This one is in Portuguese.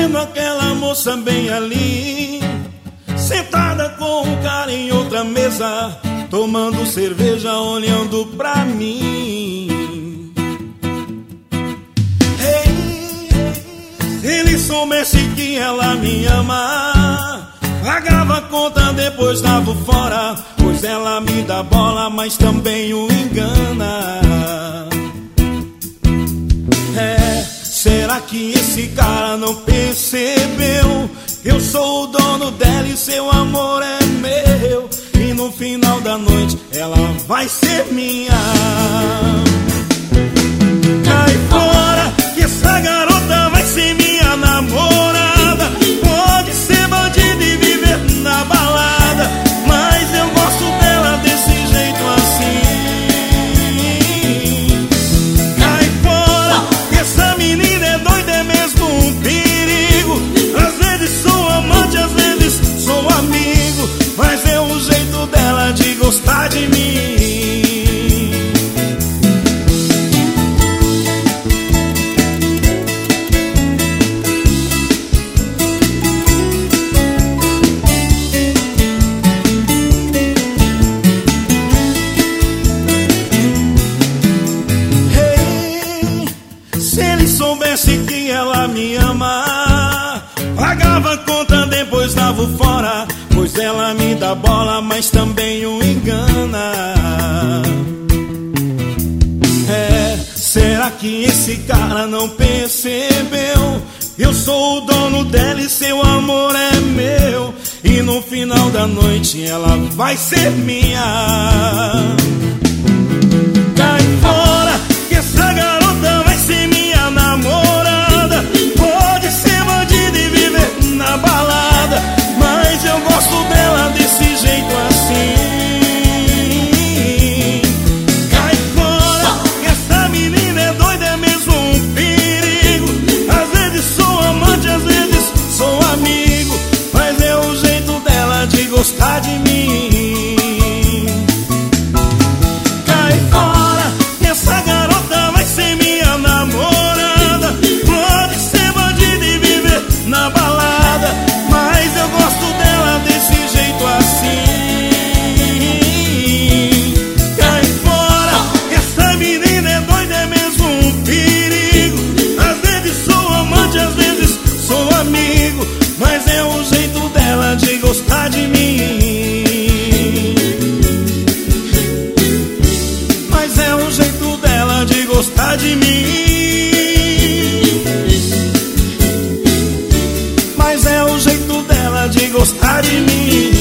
vendo aquela moça bem ali, sentada com um cara em outra mesa, tomando cerveja, olhando pra mim. Se ele soubesse que ela me ama, pagava a conta, depois dava fora, pois ela me dá bola, mas também o engana. Será que esse cara não percebeu? Eu sou o dono dela e seu amor é meu, e no final da noite ela vai ser minha. Cai fora, que essa garota vai ser minha namorada. Pode ser bandida e viver na balada, mas eu gosto dela desse jeito assim. Cai fora, que essa menina é doida, é mesmo um perigo. Às vezes sou amante, às vezes sou amigo, mas é o jeito dela de gostar de mim. Se ele soubesse que ela me ama, pagava a conta, depois dava fora, pois ela me dá bola, mas também o engana. Será que esse cara não percebeu? Eu sou o dono dela e seu amor é meu, e no final da noite ela vai ser minha. Cai fora, que essa garota vai ser minha namorada. Pode ser bandida e viver na balada, mas eu gosto dela desse jeito assim. Cai fora, que essa menina é doida, é mesmo um perigo. Às vezes sou amante, às vezes sou amigo, mas é o jeito dela de gostar de mim. Cai fora, que essa garota vai ser minha namorada. Pode ser bandida e viver na balada, mas eu gosto dela desse jeito assim. Cai fora, que essa menina é doida, é mesmo um perigo. Às vezes sou amante, às vezes sou amigo, mas é o jeito dela de gostar de mim. Mas é o jeito dela de gostar de mim. Mas é o jeito dela de gostar de mim.